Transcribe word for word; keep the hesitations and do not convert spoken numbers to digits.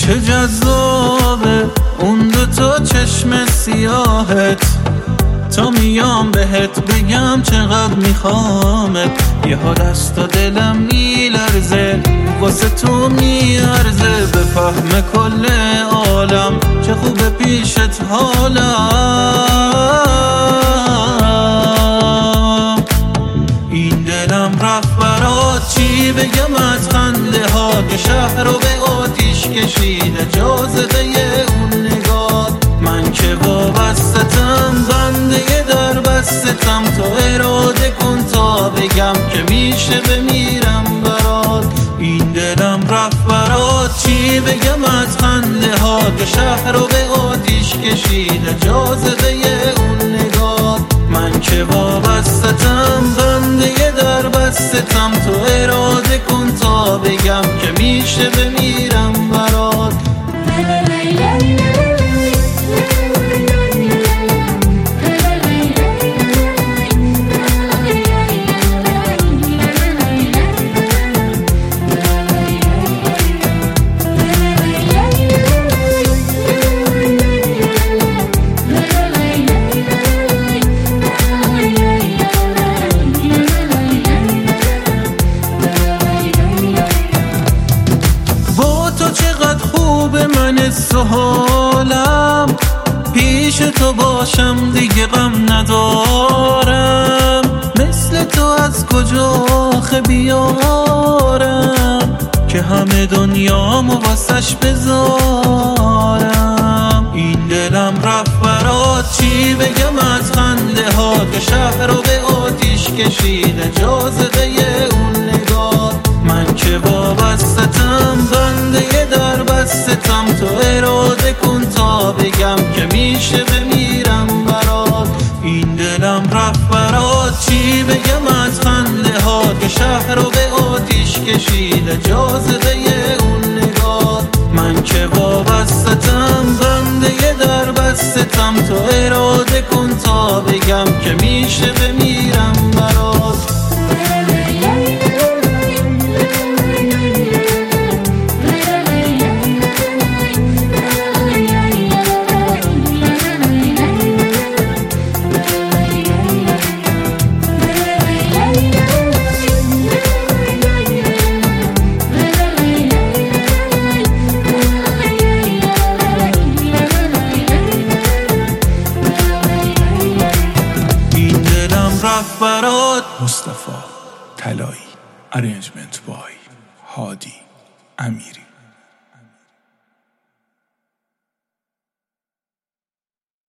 چه جذابه اون دو تا چشم سیاهت، تا میام بهت بگم چقدر میخوامت. یه ها دست و دلم میلرزه واسه تو میارزه، به فهم کل عالم چه خوبه پیشت حالم. این دلم رفت برات چی بگم از خنده ها که شهر رو به آتیش کشیده جاذبه اون نگاه. من که وابستم بنده در بستم، تو اراده کن تا بگم که میشه بمیرم برات. این دلم رفت برات چی بگم از خنده ها که شهر رو به آتیش کشیده جاذبه اون نگاه. من که وابستم بنده در بستم، تو اراده کن تا بگم که میشه بمیرم برات. حالم پیش تو باشم دیگه غم ندارم، مثل تو از کجا آخه بیارم که همه دنیامو واسش بذارم. این دلم رفت برات چی بگم از خنده ها که شهر رو به آتیش کشیده جاذبه اون نگاه. من که وابستم بنده در بستم، تو اراده کن تا بگم که میشه بمیرم برات. این دلم رفت برات چی بگم از خنده ها که شهر رو به آتیش کشیده جاذبه اون نگاه. من که وابستم بنده در بستم، تو اراده کن تا بگم که میشه بمیرم برات. برات مصطفی طلایی، ارنجمنت بای هادی امیری.